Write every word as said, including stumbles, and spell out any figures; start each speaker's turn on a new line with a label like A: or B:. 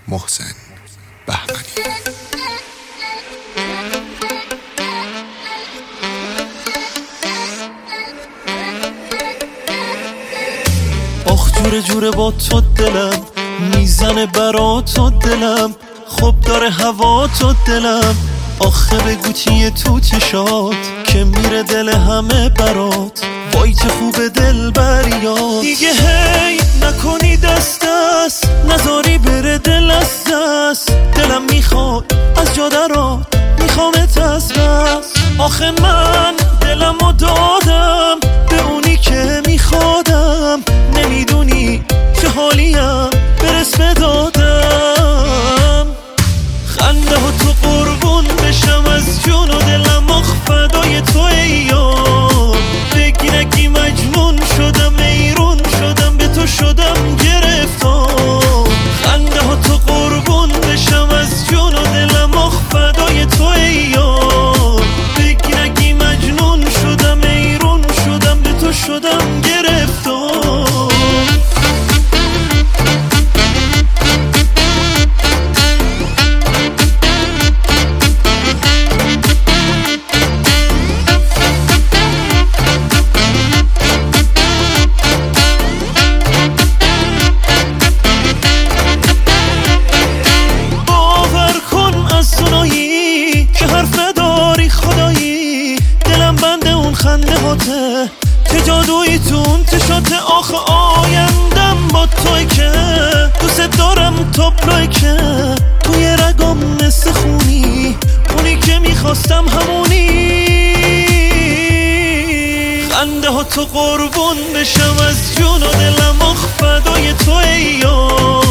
A: محسن بهمنی.
B: آخ جوره جوره با تو دلم میزنه برا تو دلم، خب داره هوا تو دلم. آخه بگو چیه تو چشات که میره دل همه برات، وای چه خوب دل بریات. دیگه هی نکنی دست دست، نذاری بره دل از دست. دلم میخواد از جا درات، میخوامت از بس. آخه من دلمو دادم به اونی که میخوادم، نمیدونی چه حالیم برس بدادم. خنده ها تو قربون بشم از جون و دلم، آخ فدای تو ای یار. بگی نگی مجنون شدم، ایرون شدم به تو شدم گرفتار. خنده ها تو قربون بشم از جون و دلم، آخ فدای تو ای یار. بگی نگی مجنون شدم، ایرون شدم به تو شدم گرفتار. خنده هاته که جادویی تون تشاته. آخه آیندم با توی که دوست دارم تاپلوی که توی رگم مثل خونی، اونی که میخواستم همونی. خنده ها تو قربون بشم از جون و دلم، آخ فدای تو ای یار.